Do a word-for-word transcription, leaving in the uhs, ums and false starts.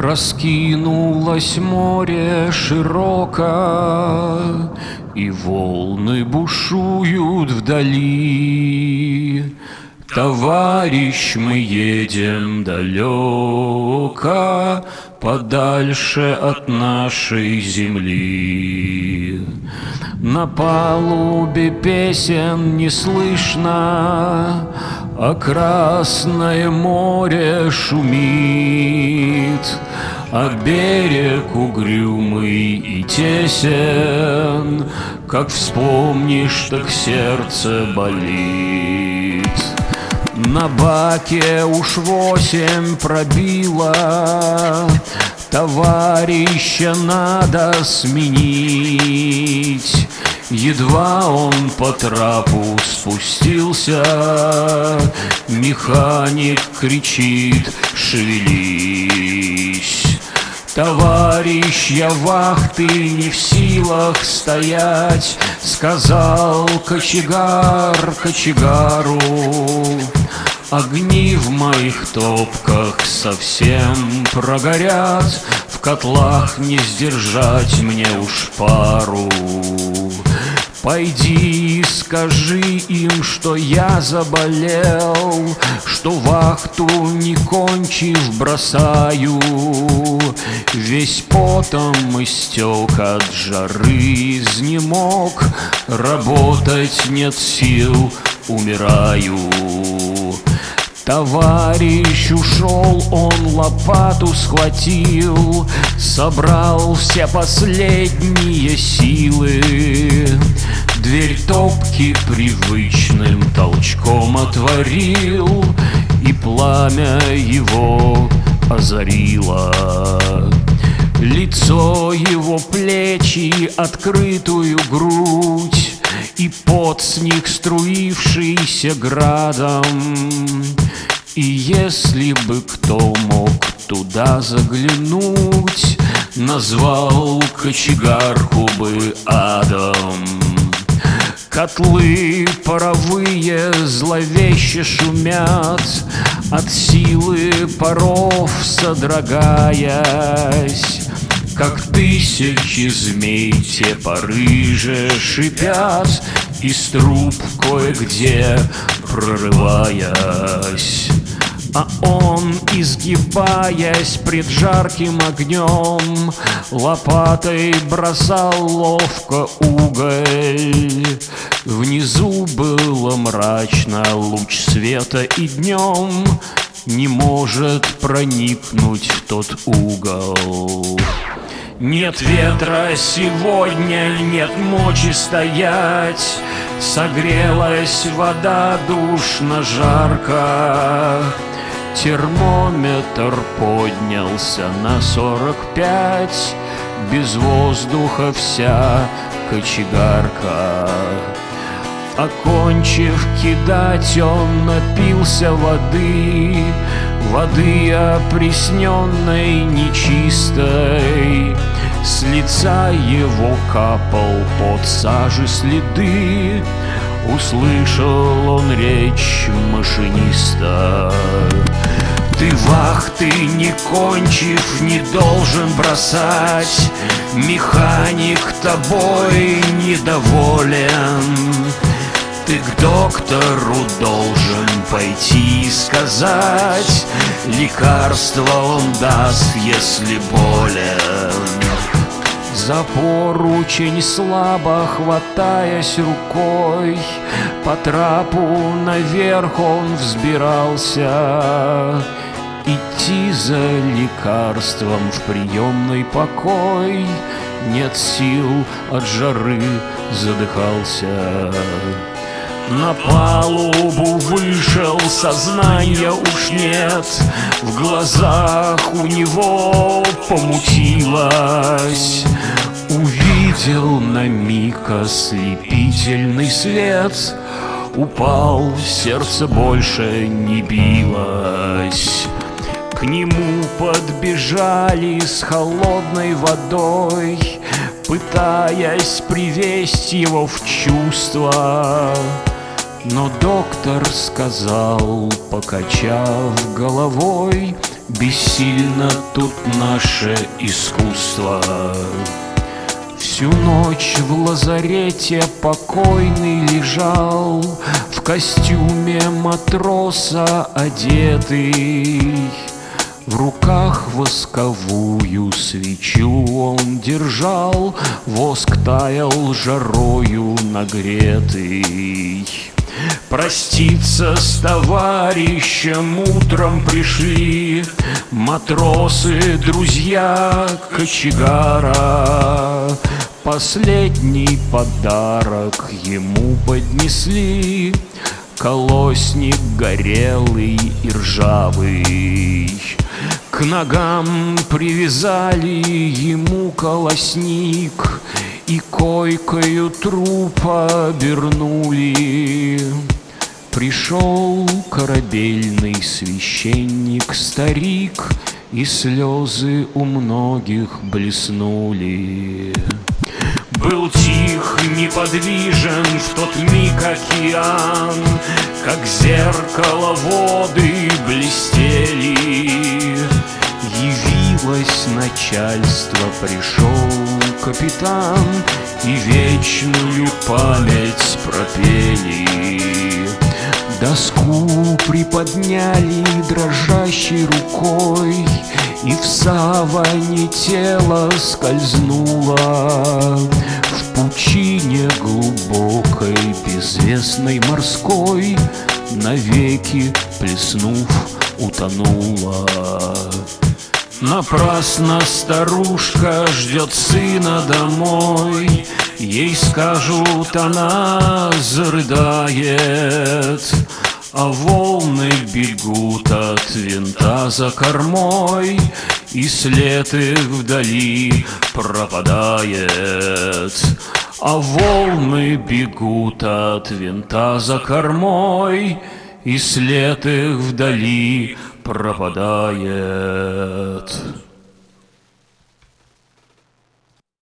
Раскинулось море широко, и волны бушуют вдали. Товарищ, мы едем далеко, подальше от нашей земли. На палубе песен не слышно, а Красное море шумит, а берег угрюмый и тесен, как вспомнишь, так сердце болит. На баке уж восемь пробило, товарища надо сменить. Едва он по трапу спустился, механик кричит: шевелись. Товарищ, я вахты не в силах стоять, сказал кочегар кочегару. Огни в моих топках совсем прогорят, в котлах не сдержать мне уж пару. Пойди скажи им, что я заболел, что вахту не кончив бросаю. Весь потом истек от жары, изнемог, работать нет сил, умираю. Товарищ ушел, он лопату схватил, собрал все последние силы. Дверь топки привычным толчком отворил, и пламя его озарило. Лицо его, плечи, открытую грудь, и пот с них струившийся градом. И если бы кто мог туда заглянуть, назвал кочегарку бы адом. Котлы паровые зловеще шумят, от силы паров содрогаясь, как тысячи змей те пары же шипят, из труб кое-где прорываясь. А он, изгибаясь пред жарким огнем, лопатой бросал ловко уголь. Внизу было мрачно, луч света и днем не может проникнуть в тот угол. Нет ветра сегодня, нет мочи стоять, согрелась вода душно жарко. Термометр поднялся на сорок пять, без воздуха вся кочегарка. Окончив кидать, он напился воды, воды опресненной, нечистой. С лица его капал под сажи следы, услышал он речь машиниста. Ты вахты не кончив не должен бросать, механик тобой недоволен. Ты к доктору должен пойти и сказать, лекарство он даст, если болен. За поручень слабо хватаясь рукой, по трапу наверх он взбирался. Идти за лекарством в приемный покой, нет сил, от жары задыхался. На палубу вышел, сознания уж нет, в глазах у него помутилось. Увидел на миг ослепительный свет, упал, сердце больше не билось. К нему подбежали с холодной водой, пытаясь привести его в чувство. Но доктор сказал, покачав головой: Бессильно тут наше искусство. Всю ночь в лазарете покойный лежал, в костюме матроса одетый. В руках восковую свечу он держал, воск таял жарою нагретый. Проститься с товарищем утром пришли матросы, друзья кочегара. Последний подарок ему поднесли, колосник горелый и ржавый. К ногам привязали ему колосник и койкою трупа обернули. Пришел корабельный священник-старик, и слезы у многих блеснули. Был тих, неподвижен в тот миг океан, как зеркало воды блестели. Явилось начальство, пришел капитан, и вечную память пропели. Доску приподняли дрожащей рукой, и в саване тело скользнуло в пучине глубокой, безвестной морской, навеки плеснув, утонула. Напрасно старушка ждет сына домой, ей скажут, она зарыдает, а волны бегут от винта за кормой, и след их вдали пропадает. А волны бегут от винта за кормой, и след их вдали пропадает.